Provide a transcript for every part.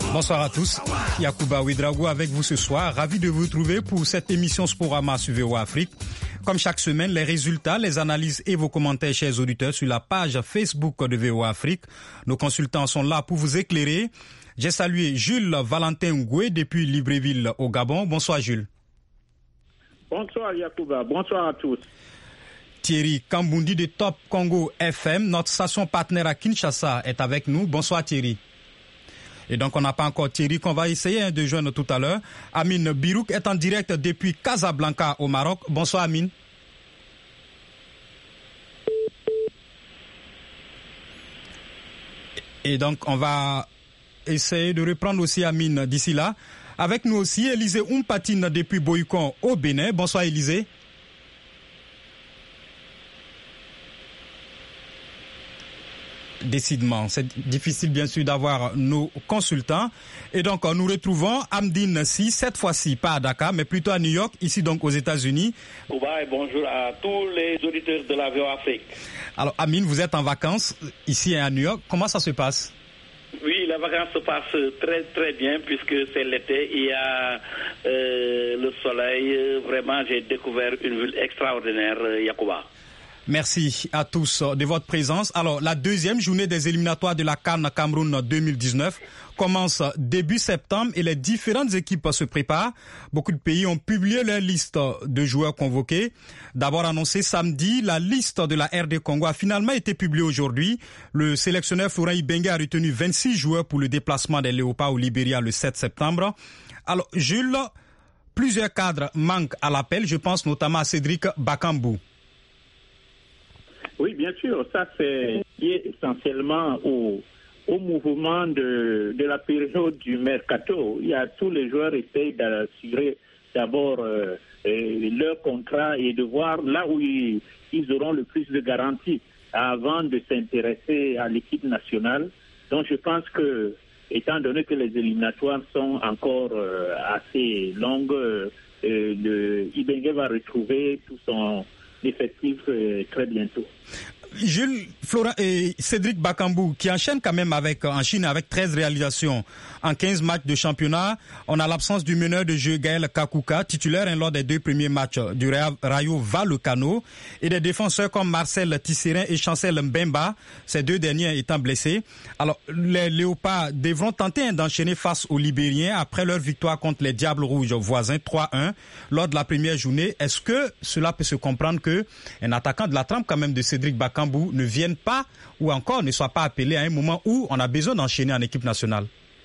Bonsoir à tous, Yacouba Ouedraogo avec vous ce soir, ravi de vous retrouver pour cette émission Sporama sur VOA Afrique. Comme chaque semaine, les résultats, les analyses et vos commentaires, chers auditeurs, sur la page Facebook de VOA Afrique. Nos consultants sont là pour vous éclairer. J'ai salué Jules Valentin Ngoué depuis Libreville au Gabon. Bonsoir Jules. Bonsoir Yacouba, bonsoir à tous. Thierry Kambundi de Top Congo FM, notre station partenaire à Kinshasa, est avec nous. Bonsoir Thierry. Et donc on n'a pas encore Thierry qu'on va essayer de joindre tout à l'heure. Amine Birouk est en direct depuis Casablanca au Maroc. Bonsoir Amine. Et donc on va essayer de reprendre aussi Amine d'ici là. Avec nous aussi Élisée Oumpatine depuis Boycon au Bénin. Bonsoir Élisée. Décidément, c'est difficile bien sûr d'avoir nos consultants. Et donc nous retrouvons Amdine Si, cette fois-ci pas à Dakar, mais plutôt à New York, ici donc aux États-Unis. Et bonjour à tous les auditeurs de la VOA Afrique. Alors Amine, vous êtes en vacances ici à New York. Comment ça se passe? Oui, la vacance se passe très très bien puisque c'est l'été, il y a le soleil. Vraiment, j'ai découvert une ville extraordinaire, Yacouba. Merci à tous de votre présence. Alors, la deuxième journée des éliminatoires de la CAN Cameroun 2019 commence début septembre et les différentes équipes se préparent. Beaucoup de pays ont publié leur liste de joueurs convoqués. D'abord annoncé samedi, la liste de la RD Congo a finalement été publiée aujourd'hui. Le sélectionneur Florent Ibenge a retenu 26 joueurs pour le déplacement des Léopards au Libéria le 7 septembre. Alors, Jules, plusieurs cadres manquent à l'appel. Je pense notamment à Cédric Bakambu. Oui, bien sûr, ça c'est lié essentiellement au mouvement de la période du mercato. Il y a tous les joueurs essayent d'assurer d'abord leur contrat et de voir là où ils auront le plus de garanties avant de s'intéresser à l'équipe nationale. Donc je pense que, étant donné que les éliminatoires sont encore assez longues, Ibenge va retrouver tout son effectif très bientôt. Jules, Florent et Cédric Bakambu qui enchaîne quand même en Chine avec 13 réalisations en 15 matchs de championnat. On a l'absence du meneur de jeu Gaël Kakuka, titulaire lors des 2 premiers matchs du Rayo Vallecano, et des défenseurs comme Marcel Tisserand et Chancel Mbemba, ces 2 derniers étant blessés. Alors, les Léopards devront tenter d'enchaîner face aux Libériens après leur victoire contre les Diables Rouges voisins 3-1 lors de la première journée. Est-ce que cela peut se comprendre qu'un attaquant de la trempe quand même de Cédric Bakambu ne vienne pas ou encore ne soit pas appelé à un moment où on a besoin d'enchaîner en équipe nationale?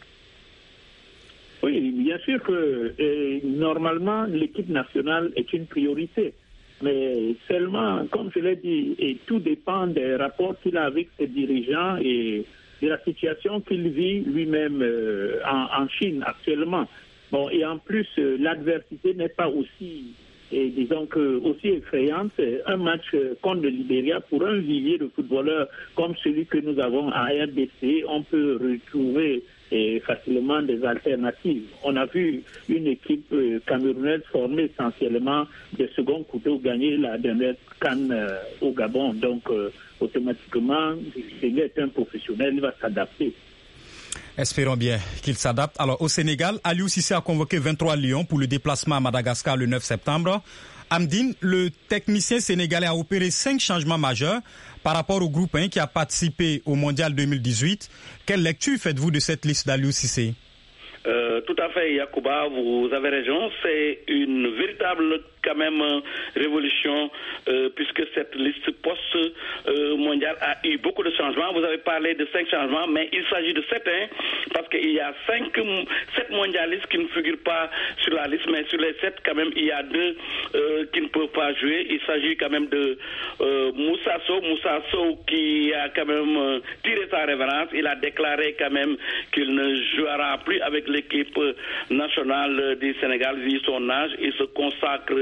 Oui, bien sûr que normalement l'équipe nationale est une priorité. Mais seulement, comme je l'ai dit, et tout dépend des rapports qu'il a avec ses dirigeants et de la situation qu'il vit lui-même en Chine actuellement. Bon, et en plus, l'adversité n'est pas aussi... Et disons que aussi effrayante, un match contre le Libéria pour un vivier de footballeurs comme celui que nous avons à RDC, on peut retrouver facilement des alternatives. On a vu une équipe camerounaise formée essentiellement de second couteau gagner la dernière CAN au Gabon. Donc automatiquement, il est un professionnel, il va s'adapter. Espérons bien qu'il s'adapte. Alors, au Sénégal, Aliou Cissé a convoqué 23 lions pour le déplacement à Madagascar le 9 septembre. Amdine, le technicien sénégalais, a opéré 5 changements majeurs par rapport au groupe 1 qui a participé au Mondial 2018. Quelle lecture faites-vous de cette liste d'Aliou Cissé? Tout à fait, Yacouba, vous avez raison. C'est une véritable quand même révolution puisque cette liste post-mondiale a eu beaucoup de changements. Vous avez parlé de 5 changements, mais il s'agit de 7 parce qu'il y a 7 mondialistes qui ne figurent pas sur la liste, mais sur les 7 quand même il y a 2 qui ne peuvent pas jouer. Il s'agit quand même de Moussa Sow qui a quand même tiré sa révérence. Il a déclaré quand même qu'il ne jouera plus avec l'équipe nationale du Sénégal vu son âge. Il se consacre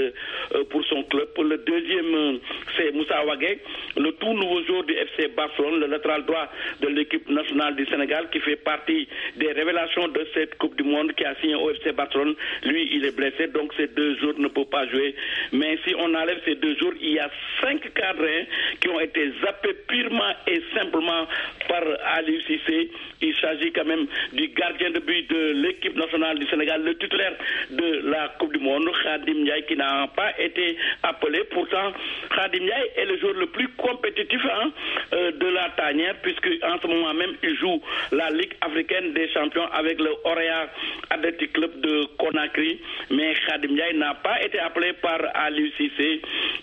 pour son club. Le deuxième, c'est Moussa Wagué, le tout nouveau joueur du FC Barcelone, le latéral droit de l'équipe nationale du Sénégal, qui fait partie des révélations de cette Coupe du Monde, qui a signé au FC Barcelone. Lui, il est blessé, donc ces 2 jours ne peut pas jouer. Mais si on enlève ces 2 jours, il y a 5 cadres qui ont été zappés purement et simplement par Aliou Cissé. Il s'agit quand même du gardien de but de l'équipe nationale du Sénégal, le titulaire de la Coupe du Monde, Khadim Ndiaye, qui n'a pas été appelé. Pourtant, Khadim Ndiaye est le joueur le plus compétitif de la tanière, puisque en ce moment même, il joue la Ligue africaine des champions avec le Orea Athletic Club de Conakry. Mais Khadim Ndiaye n'a pas été appelé par Aliou Cissé.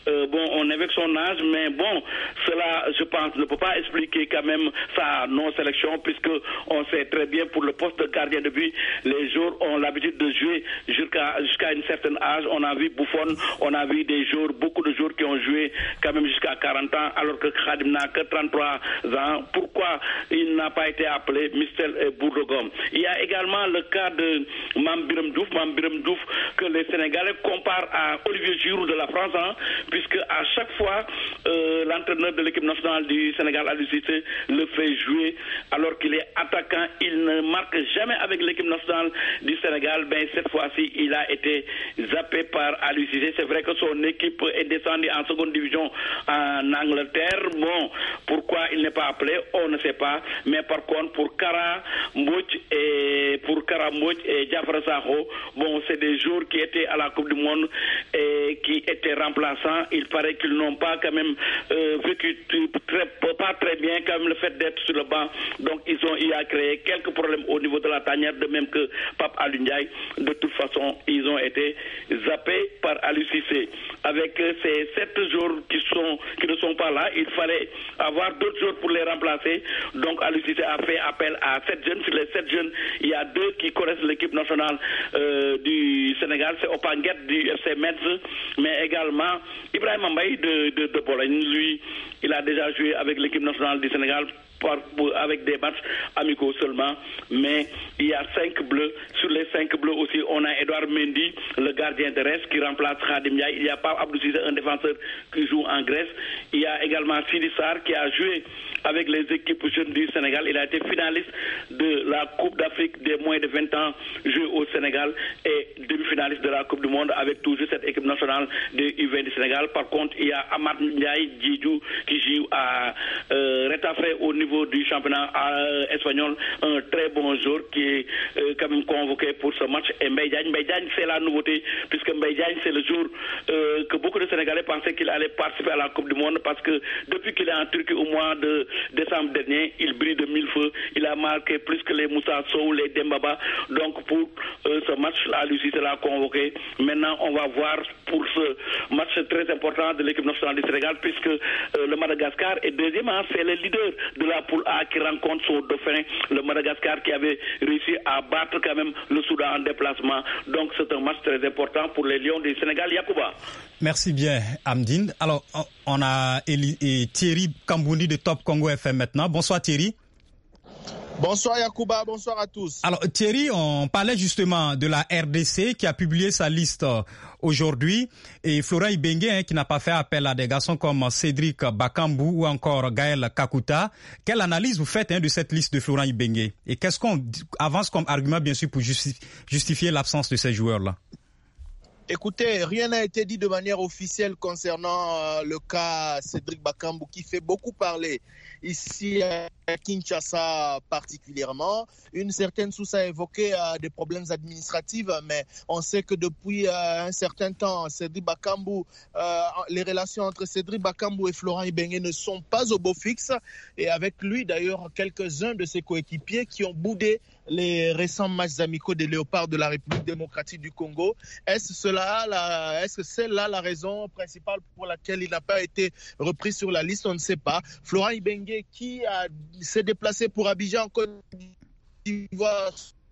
On évoque son âge, mais bon, cela, je pense, ne peut pas expliquer quand même sa non-sélection, puisque on sait très bien, pour le poste de gardien de but, les joueurs ont l'habitude de jouer jusqu'à une certaine âge. On a vu Buffon, on a vu beaucoup de joueurs qui ont joué quand même jusqu'à 40 ans, alors que Khadim n'a que 33 ans. Pourquoi il n'a pas été appelé Michel Bourdogom? Il y a également le cas de Mame Biram Diouf, que les Sénégalais comparent à Olivier Giroud de la France, puisque à chaque fois, l'entraîneur de l'équipe nationale du Sénégal, Aliou Cissé, le fait jouer alors qu'il est attaquant. Il ne marque jamais avec l'équipe nationale du Sénégal. Cette fois-ci, il a été zappé par Aliou Cissé. C'est vrai que son équipe est descendue en seconde division en Angleterre. Pourquoi il n'est pas appelé, on ne sait pas. Mais par contre, pour Kara Mbodj et Diafra Sakho, c'est des joueurs qui étaient à la Coupe du Monde et qui étaient remplaçants. Il paraît qu'ils n'ont pas quand même vécu pas très bien quand même le fait d'être sur le banc. Donc il a créé quelques problèmes au niveau de la tanière, de même que Pape Aliou Ndiaye. De toute façon, ils ont été zappés par Aliou Cissé. Avec ces 7 joueurs qui ne sont pas là, il fallait avoir d'autres joueurs pour les remplacer. Donc Aliou Cissé a fait appel à 7 jeunes. Sur les 7 jeunes, il y a 2 qui connaissent l'équipe nationale du Sénégal. C'est Opanguet du FC Metz, mais également Ibrahima Mbaye de Bologne. Lui, il a déjà joué avec l'équipe nationale du Sénégal avec des matchs amicaux seulement, mais il y a 5 bleus. Sur les 5 bleus aussi, on a Edouard Mendy, le gardien de reste, qui remplace Khadim Ndiaye. Il y a pas Abdou Cissé, un défenseur qui joue en Grèce. Il y a également Sidi Sarr qui a joué avec les équipes jeunes du Sénégal. Il a été finaliste de la Coupe d'Afrique des moins de 20 ans joué au Sénégal et demi-finaliste de la Coupe du Monde avec toujours cette équipe nationale de U20 du Sénégal. Par contre, il y a Amad Ndiaye Djidjou qui joue à Retafe au niveau du championnat espagnol, un très bon joueur qui est quand même convoqué pour ce match. Et Mbaye Diagne, c'est la nouveauté, puisque Mbaye Diagne, c'est le jour que beaucoup de Sénégalais pensaient qu'il allait participer à la Coupe du Monde, parce que depuis qu'il est en Turquie au mois de décembre dernier, il brille de 1000 feux. Il a marqué plus que les Moussa Sow, les Dembaba. Donc pour ce match-là, lui aussi, c'est l'a convoqué. Maintenant, on va voir pour ce match très important de l'équipe nationale du Sénégal, puisque le Madagascar est deuxième. C'est le leader de la poule A qui rencontre son dauphin, le Madagascar, qui avait réussi à battre quand même le Soudan en déplacement. Donc c'est un match très important pour les Lions du Sénégal. Yacouba. Merci bien, Amdine. Alors, on a Thierry Kambouni de Top Congo FM maintenant. Bonsoir Thierry. Bonsoir Yacouba, bonsoir à tous. Alors Thierry, on parlait justement de la RDC qui a publié sa liste aujourd'hui, et Florent Ibenge qui n'a pas fait appel à des garçons comme Cédric Bakambu ou encore Gaël Kakuta. Quelle analyse vous faites de cette liste de Florent Ibenge, et qu'est-ce qu'on avance comme argument bien sûr pour justifier l'absence de ces joueurs-là? Écoutez, rien n'a été dit de manière officielle concernant le cas Cédric Bakambu, qui fait beaucoup parler ici à Kinshasa particulièrement. Une certaine source a évoqué des problèmes administratifs, mais on sait que depuis un certain temps, Cédric Bakambu, les relations entre Cédric Bakambu et Florent Ibenge ne sont pas au beau fixe. Et avec lui, d'ailleurs, quelques-uns de ses coéquipiers qui ont boudé les récents matchs amicaux des Léopards de la République démocratique du Congo. Est-ce que c'est là la raison principale pour laquelle il n'a pas été repris sur la liste? On ne sait pas. Florent Ibenge qui s'est déplacé pour Abidjan en Côte d'Ivoire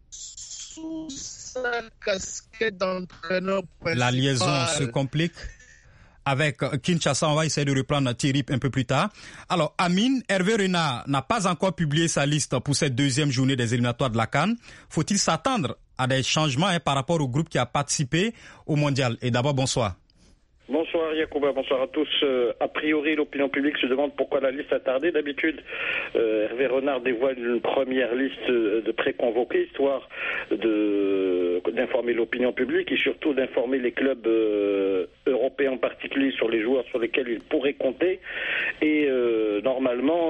sous sa casquette d'entraîneur principal. La liaison se complique. Avec Kinshasa, on va essayer de reprendre Thierry un peu plus tard. Alors, Amine, Hervé Renard n'a pas encore publié sa liste pour cette deuxième journée des éliminatoires de la CAN. Faut-il s'attendre à des changements par rapport au groupe qui a participé au mondial? Et d'abord, bonsoir. Bonsoir Yacouba, bonsoir à tous. A priori, l'opinion publique se demande pourquoi la liste a tardé. D'habitude, Hervé Renard dévoile une première liste de pré-convoqués, histoire d'informer l'opinion publique et surtout d'informer les clubs européens en particulier sur les joueurs sur lesquels ils pourraient compter. Et normalement,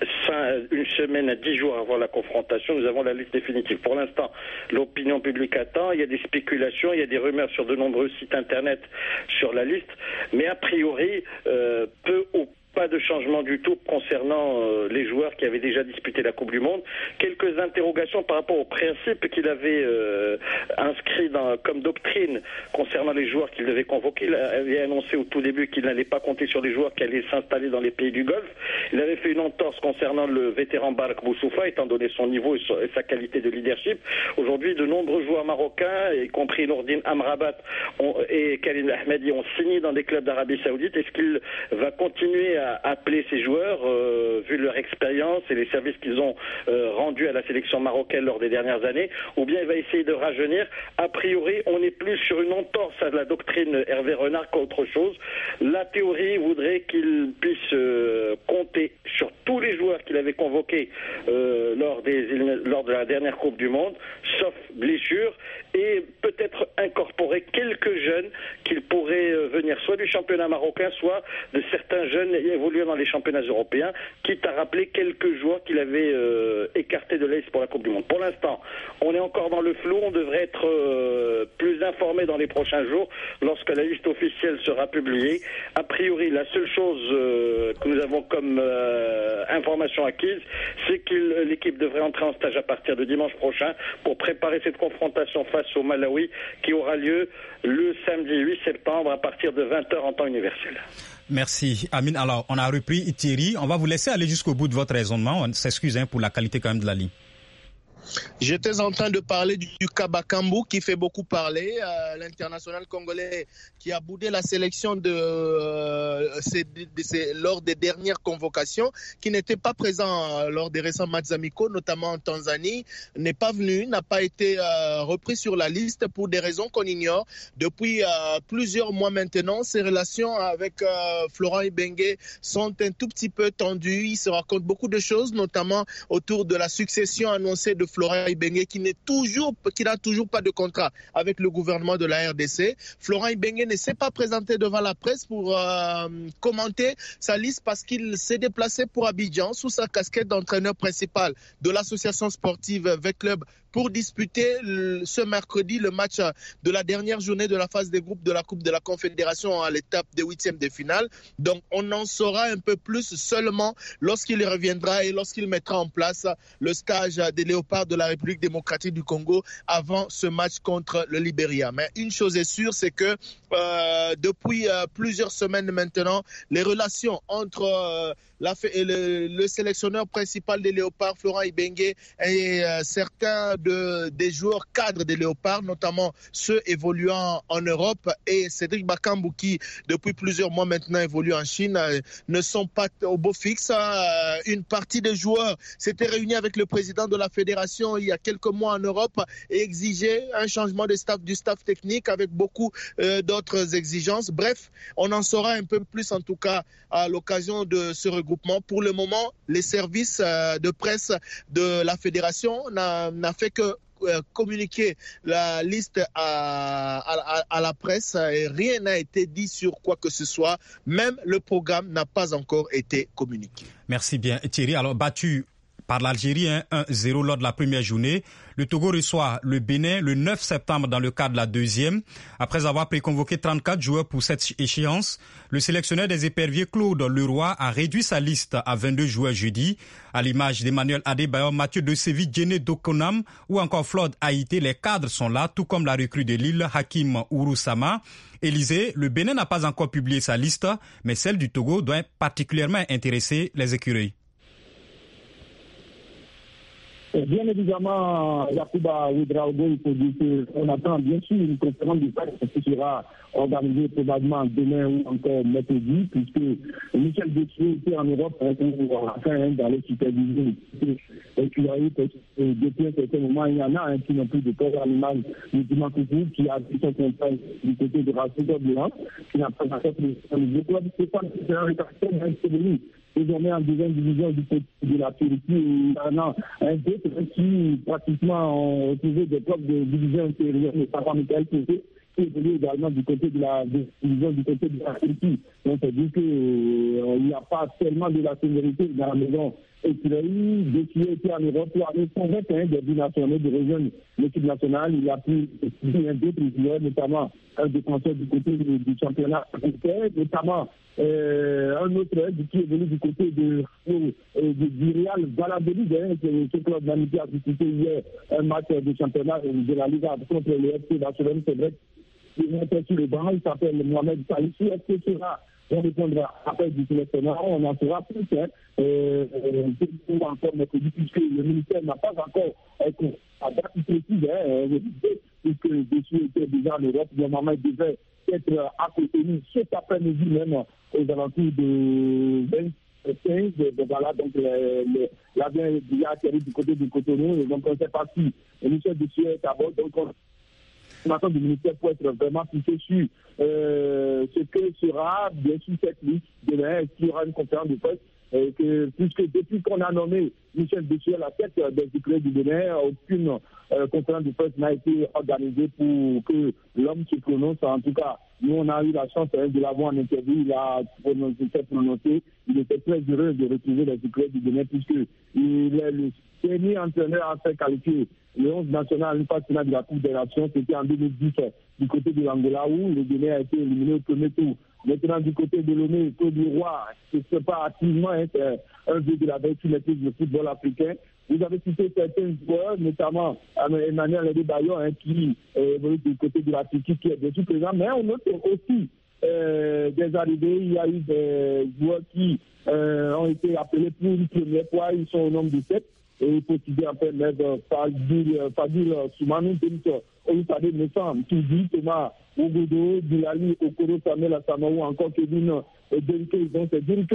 une semaine à 10 jours avant la confrontation, nous avons la liste définitive. Pour l'instant, l'opinion publique attend. Il y a des spéculations, il y a des rumeurs sur de nombreux sites internet sur la liste. Mais a priori, peu ou pas de changement du tout concernant les joueurs qui avaient déjà disputé la Coupe du Monde. Quelques interrogations par rapport au principe qu'il avait inscrit comme doctrine concernant les joueurs qu'il devait convoquer. Il avait annoncé au tout début qu'il n'allait pas compter sur les joueurs qui allaient s'installer dans les pays du Golfe. Il avait fait une entorse concernant le vétéran Barak Boussoufa, étant donné son niveau et sa qualité de leadership. Aujourd'hui, de nombreux joueurs marocains, y compris Nourdine Amrabat et Khalil Ahmadi, ont signé dans des clubs d'Arabie Saoudite. Est-ce qu'il va continuer à appeler ces joueurs, vu leur expérience et les services qu'ils ont rendus à la sélection marocaine lors des dernières années, ou bien il va essayer de rajeunir? A priori, on est plus sur une entorse à la doctrine Hervé Renard qu'autre chose. La théorie voudrait qu'il puisse compter sur tous les joueurs qu'il avait convoqués lors de la dernière Coupe du Monde, sauf blessure, et peut-être incorporer quelques jeunes qu'il pourrait venir soit du championnat marocain, soit de certains jeunes évoluant dans les championnats européens, quitte à rappeler quelques joueurs qu'il avait écartés de la liste pour la Coupe du Monde. Pour l'instant, on est encore dans le flou, on devrait être plus informé dans les prochains jours lorsque la liste officielle sera publiée. A priori, la seule chose que nous avons comme information acquise, c'est que l'équipe devrait entrer en stage à partir de dimanche prochain pour préparer cette confrontation face au Malawi qui aura lieu le samedi 8 septembre à partir de 20h en temps universel. Merci Amine. Alors, on a repris Thierry. On va vous laisser aller jusqu'au bout de votre raisonnement. On s'excuse pour la qualité quand même de la ligne. J'étais en train de parler du cas Bakambu qui fait beaucoup parler, l'international congolais qui a boudé la sélection lors des dernières convocations, qui n'était pas présent lors des récents matchs amicaux, notamment en Tanzanie, n'est pas venu, n'a pas été repris sur la liste pour des raisons qu'on ignore. Depuis plusieurs mois maintenant, ses relations avec Florent Ibenge sont un tout petit peu tendues. Il se raconte beaucoup de choses, notamment autour de la succession annoncée de Florent Ibenge qui n'a toujours pas de contrat avec le gouvernement de la RDC. Florent Ibenge ne s'est pas présenté devant la presse pour commenter sa liste parce qu'il s'est déplacé pour Abidjan sous sa casquette d'entraîneur principal de l'association sportive V-Club pour disputer ce mercredi le match de la dernière journée de la phase des groupes de la Coupe de la Confédération à l'étape des huitièmes de finale. Donc on en saura un peu plus seulement lorsqu'il reviendra et lorsqu'il mettra en place le stage des Léopards de la République démocratique du Congo avant ce match contre le Libéria. Mais une chose est sûre, c'est que depuis plusieurs semaines maintenant, les relations entre le sélectionneur principal des Léopards, Florent Ibenge, et certains des joueurs cadres des Léopards, notamment ceux évoluant en Europe, et Cédric Bakambu qui, depuis plusieurs mois maintenant, évolue en Chine, ne sont pas au beau fixe. Une partie des joueurs s'était réunie avec le président de la fédération il y a quelques mois en Europe et exigeait un changement du staff technique avec beaucoup d'autres exigences. Bref, on en saura un peu plus en tout cas à l'occasion de ce regroupement. Pour le moment, les services de presse de la fédération n'a fait que communiquer la liste à la presse et rien n'a été dit sur quoi que ce soit. Même le programme n'a pas encore été communiqué. Merci bien Thierry. Alors battu par l'Algérie 1-0 lors de la première journée, le Togo reçoit le Bénin le 9 septembre dans le cadre de la deuxième. Après avoir préconvoqué 34 joueurs pour cette échéance, le sélectionneur des éperviers Claude Leroy a réduit sa liste à 22 joueurs jeudi. À l'image d'Emmanuel Adebayor, Mathieu de Séville, Djene Dokonam ou encore Flod Haïté, les cadres sont là, tout comme la recrue de Lille, Hakim Ouroussama. Élysée, le Bénin n'a pas encore publié sa liste, mais celle du Togo doit particulièrement intéresser les écureuils. Bien évidemment, Yacouba Ouedraogo, il faut dire qu'on attend bien sûr une conférence de presse qui sera organisée probablement demain ou encore mercredi, puisque Michel Deschamps était en Europe pour enfin dans les supervisions. Et puis, depuis un certain moment, il y en a qui n'ont plus de corps animal, notamment Coucou, qui a pris son contrat du côté de Racing Blanc, qui n'a pas encore pris le club. C'est pas un rétaction, mais c'est devenu désormais en deuxième division du côté de la Turquie. Il y en a un d'autres qui pratiquement ont trouvé des clubs de division intérieure, mais pas Michael Pété, qui évolue également du côté de la division du côté de la Turquie. Donc, ça dit qu'il n'y a pas tellement de la sécurité dans la maison. Et puis, depuis qu'il était en Europe, il avait convaincu des binationaux de rejoindre l'équipe nationale. Il a pris un d'autres joueurs, notamment un défenseur du côté du championnat africain, notamment un autre qui est venu du côté du Real Valladolid, ce club d'amitié a disputé hier un match de championnat de la Liga contre le FC Barcelone. C'est vrai qu'il est sur le banc, il s'appelle Mohamed Salissi. Est-ce que sera on répondra après du sélectionneur, on en saura plus encore mercredi, puisque le ministère n'a pas encore à date précise, puisque dessus était déjà en Europe, normalement il devait être à côté de nous cet après-midi même aux alentours de 25, voilà, donc l'avion déjà atterri du côté de Cotonou, et donc on ne sait pas si le ministère dessus est à bord, donc on attend du ministère pour être vraiment poussé sur ce que sera bien sûr cette liste demain, est-ce qu'il y aura une conférence de presse, puisque depuis qu'on a nommé Michel Deschamps à la tête des écuries du Bénin, aucune conférence de presse n'a été organisée pour que l'homme se prononce. En tout cas, nous on a eu la chance de l'avoir en interview, il a prononcé, il était très heureux de retrouver les écuries du Bénin, puisqu'il est le dernier entraîneur à faire qualifier le 11 national à une phase finale de la Coupe des Nations. C'était en 2010 du côté de l'Angola où le Bénin a été éliminé au premier tour. Maintenant, du côté de Lomé, Côte d'Ivoire, ce n'est pas activement un jeu de la veille qui maîtrise le football africain. Vous avez cité certains joueurs, notamment Emmanuel Adebayo, qui évolue du côté de la Turquie, qui est bien sûr présent. Mais on note aussi des arrivées. Il y a eu des joueurs qui ont été appelés pour une première fois. Ils sont au nombre de 7. Et il faut citer un peu Fadil Soumanou, Olufade Messam, Tudi, Thomas Ogodo, Bilali, Okoro, Samuel Asamaou, encore Kevin Denke. Donc, c'est dire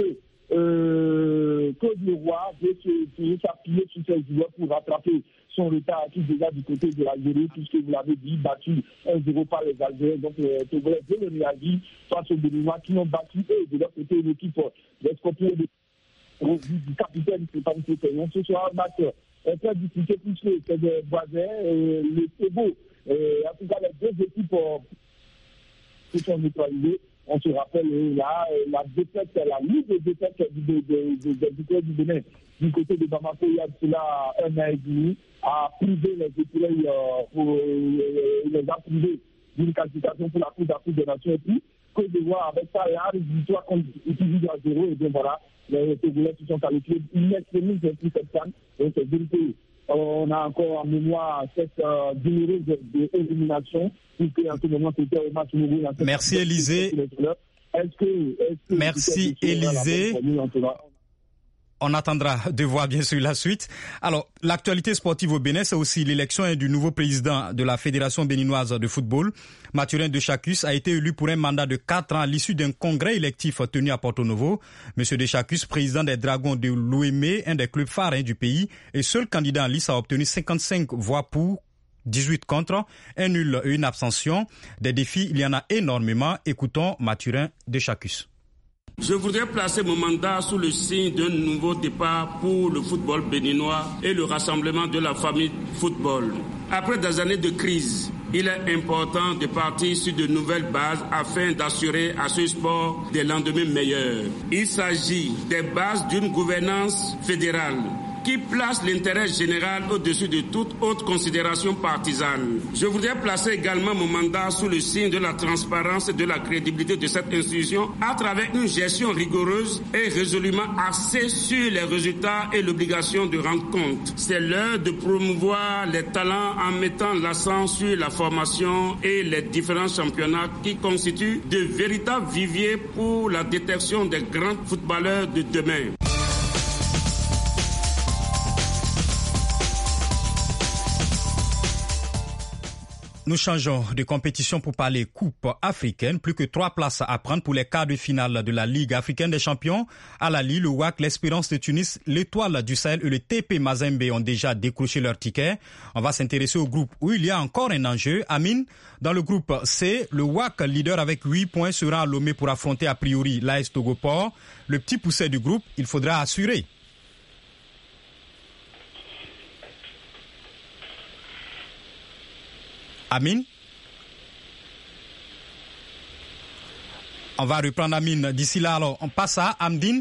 que Côte d'Ivoire veut s'appuyer sur ces joueurs pour rattraper son retard acquis déjà du côté de l'Algérie, puisque vous l'avez dit, battu 1-0 par les Algériens. Donc, Togolais veut le réagir face aux Béninois qui l'ont battu et de leur côté une équipe des Scorpions du capitaine Stéphane Pétain. Ce soir, un match très difficile puisque c'est des voisins, le Togo. En tout cas, les deux équipes qui sont neutralisées. On se rappelle là, la défaite, la mise de défaite du Bénin du côté de Bamako, il y a cela un an et demi, a privé les écureuils, les a privés d'une qualification pour la Coupe d'Afrique des Nations. Et puis, Côte d'Ivoire, avec ça, il y a une victoire contre utilisée à 0, et bien voilà, les Togolais qui sont qualifiés. Ils mettent les mises plus cette canne. Donc, c'est dire qu'on a encore en mémoire cette douloureuse élimination, puisque en ce moment, c'était au match nouveau. Merci, Élisée. Merci, Élisée. On attendra de voir bien sûr la suite. Alors, l'actualité sportive au Bénin, c'est aussi l'élection du nouveau président de la Fédération béninoise de football. Mathurin Deschacus a été élu pour un mandat de 4 ans à l'issue d'un congrès électif tenu à Porto Novo. Monsieur Deschacus, président des Dragons de l'Ouémé, un des clubs phares du pays, et seul candidat en lice, a obtenu 55 voix pour, 18 contre, un nul et une abstention. Des défis, il y en a énormément. Écoutons Mathurin Deschacus. Je voudrais placer mon mandat sous le signe d'un nouveau départ pour le football béninois et le rassemblement de la famille football. Après des années de crise, il est important de partir sur de nouvelles bases afin d'assurer à ce sport des lendemains meilleurs. Il s'agit des bases d'une gouvernance fédérale qui place l'intérêt général au-dessus de toute autre considération partisane. Je voudrais placer également mon mandat sous le signe de la transparence et de la crédibilité de cette institution à travers une gestion rigoureuse et résolument axée sur les résultats et l'obligation de rendre compte. C'est l'heure de promouvoir les talents en mettant l'accent sur la formation et les différents championnats qui constituent de véritables viviers pour la détection des grands footballeurs de demain. Nous changeons de compétition pour parler coupe africaine. Plus que 3 places à prendre pour les quarts de finale de la Ligue africaine des champions. Al Ahly, le WAC, l'Espérance de Tunis, l'Étoile du Sahel et le TP Mazembe ont déjà décroché leur ticket. On va s'intéresser au groupe où il y a encore un enjeu. Amine, dans le groupe C, le WAC, leader avec 8 points, sera à Lomé pour affronter a priori l'AS Togoport. Le petit poussé du groupe, il faudra assurer. Amine? On va reprendre Amine. D'ici là, alors, on passe à Amdine.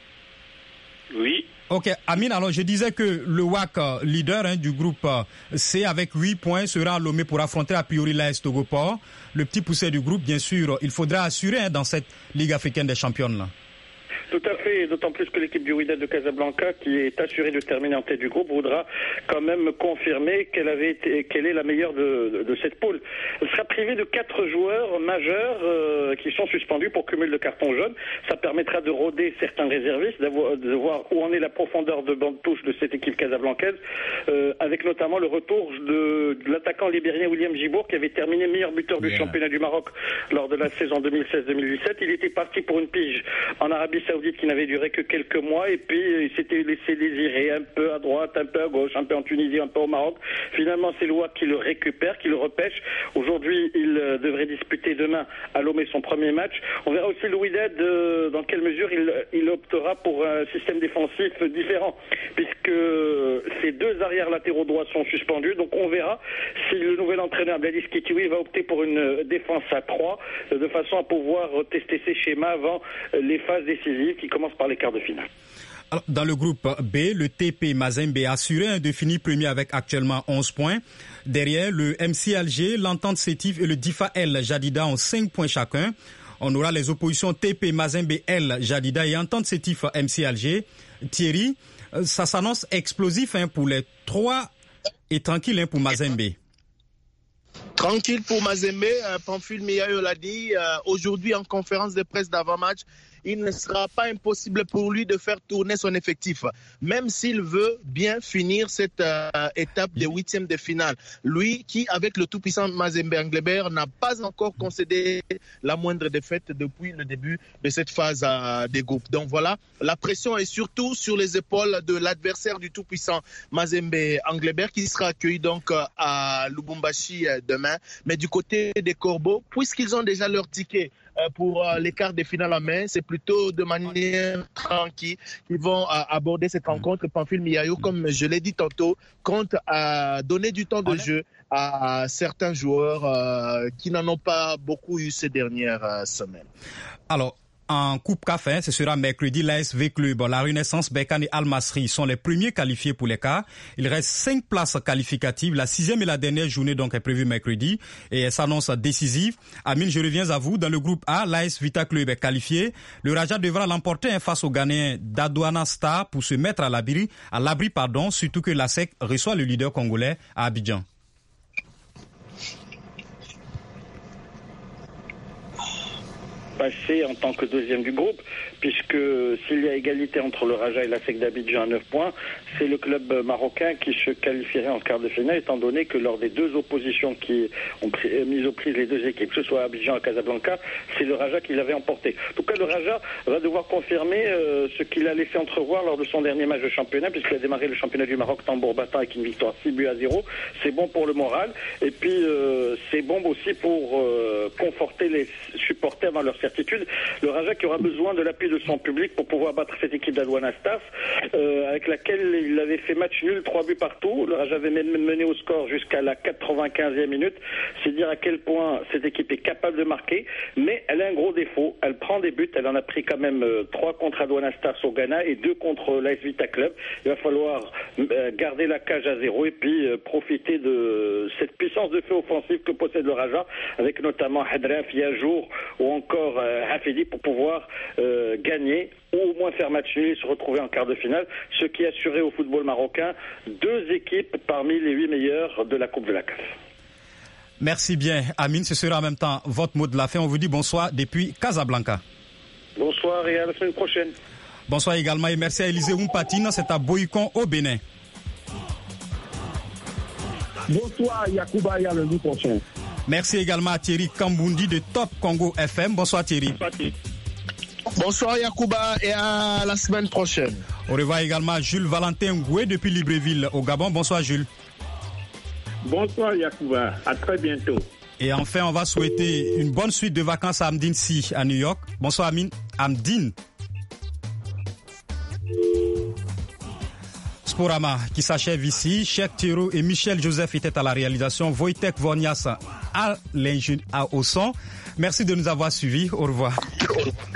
Oui. Ok, Amine, alors je disais que le WAC, leader du groupe C, avec 8 points, sera à Lomé pour affronter a priori l'AS Togoport. Le petit poussé du groupe, bien sûr, il faudra assurer dans cette Ligue africaine des champions là. Tout à fait, d'autant plus que l'équipe du Wydad de Casablanca, qui est assurée de terminer en tête du groupe, voudra quand même confirmer qu'elle est la meilleure de cette poule. Elle sera privée de 4 joueurs majeurs qui sont suspendus pour cumul de cartons jaunes. Ça permettra de rôder certains réservistes, de voir où en est la profondeur de banc de touche de cette équipe casablancaise, avec notamment le retour de l'attaquant libérien William Jibour, qui avait terminé meilleur buteur du championnat du Maroc lors de la saison 2016-2017. Il était parti pour une pige en Arabie Saoudite qui n'avait duré que quelques mois, et puis il s'était laissé désirer un peu à droite, un peu à gauche, un peu en Tunisie, un peu au Maroc. Finalement, c'est l'OAC qui le récupère, qui le repêche. Aujourd'hui, il devrait disputer demain à Lomé son premier match. On verra aussi le Wydad dans quelle mesure il optera pour un système défensif différent, puisque ses 2 arrières latéraux droits sont suspendus. Donc on verra si le nouvel entraîneur Dadis Kitiwi va opter pour une défense à 3, de façon à pouvoir tester ses schémas avant les phases décisives qui commence par les quarts de finale. Alors, dans le groupe B, le TP Mazembe a assuré de finir premier avec actuellement 11 points. Derrière, le MC Alger, l'Entente Sétif et le Difa El Jadida ont 5 points chacun. On aura les oppositions TP Mazembe El Jadida et Entente Sétif MC Alger. Thierry, ça s'annonce explosif pour les 3 et tranquille pour Mazembe. Tranquille pour Mazembe, Pamphile Miayo l'a dit, aujourd'hui en conférence de presse d'avant-match, il ne sera pas impossible pour lui de faire tourner son effectif, même s'il veut bien finir cette étape des 8e de finale. Lui qui, avec le tout-puissant Mazembe Anglebert, n'a pas encore concédé la moindre défaite depuis le début de cette phase des groupes. Donc voilà, la pression est surtout sur les épaules de l'adversaire du tout-puissant Mazembe Anglebert, qui sera accueilli donc à Lubumbashi demain. Mais du côté des Corbeaux, puisqu'ils ont déjà leur ticket pour les quarts de finale en main, c'est plutôt de manière tranquille qu'ils vont aborder cette rencontre. Pamphile Miayo, comme je l'ai dit tantôt, compte donner du temps de jeu à certains joueurs qui n'en ont pas beaucoup eu ces dernières semaines. Alors, en Coupe CAF, ce sera mercredi, l'ASV Club, la Renaissance, Berkane et Al Masry sont les premiers qualifiés pour les quarts. Il reste 5 places qualificatives. La 6e et la dernière journée donc est prévue mercredi et elle s'annonce décisive. Amine, je reviens à vous. Dans le groupe A, l'AS Vita Club est qualifié. Le Raja devra l'emporter face aux Ghanéens d'Adouana Star pour se mettre à l'abri, surtout que la SEC reçoit le leader congolais à Abidjan. Passer en tant que deuxième du groupe, puisque s'il y a égalité entre le Raja et la SEC d'Abidjan à 9 points, c'est le club marocain qui se qualifierait en quart de finale, étant donné que lors des 2 oppositions qui ont mis aux prises les 2 équipes, que ce soit à Abidjan ou à Casablanca, c'est le Raja qui l'avait emporté. En tout cas, le Raja va devoir confirmer ce qu'il a laissé entrevoir lors de son dernier match de championnat, puisqu'il a démarré le championnat du Maroc tambour battant avec une victoire 6-0. C'est bon pour le moral, et puis c'est bon aussi pour conforter les supporters dans leur certitude. Le Raja qui aura besoin de l'appui de son public pour pouvoir battre cette équipe d'Adouana Stars, avec laquelle il avait fait match nul, 3 buts partout. Le Raja avait même mené au score jusqu'à la 95e minute. C'est dire à quel point cette équipe est capable de marquer, mais elle a un gros défaut. Elle prend des buts, elle en a pris quand même 3 contre Adouana Stars au Ghana et 2 contre l'AS Vita Club. Il va falloir garder la cage à 0 et puis profiter de cette puissance de feu offensive que possède le Raja, avec notamment Hadraf, Yajour ou encore Hafidi pour pouvoir gagner ou au moins faire match nul et se retrouver en quart de finale, ce qui assurait au football marocain 2 équipes parmi les 8 meilleures de la Coupe de la CAF. Merci bien, Amine. Ce sera en même temps votre mot de la fin. On vous dit bonsoir depuis Casablanca. Bonsoir et à la semaine prochaine. Bonsoir également et merci à Élisée Oumpatine. C'est à Boïkon au Bénin. Bonsoir Yacouba et à lundi prochain. Merci également à Thierry Kambundi de Top Congo FM. Bonsoir Thierry. Bonsoir Yacouba et à la semaine prochaine. Au revoir également à Jules Valentin Ngoué depuis Libreville au Gabon. Bonsoir Jules. Bonsoir Yacouba, à très bientôt. Et enfin, on va souhaiter une bonne suite de vacances à Amdine Si à New York. Bonsoir Amdine. Sporama qui s'achève ici. Cheikh Thiro et Michel Joseph étaient à la réalisation. Wojtek Vornias au son. Merci de nous avoir suivis. Au revoir.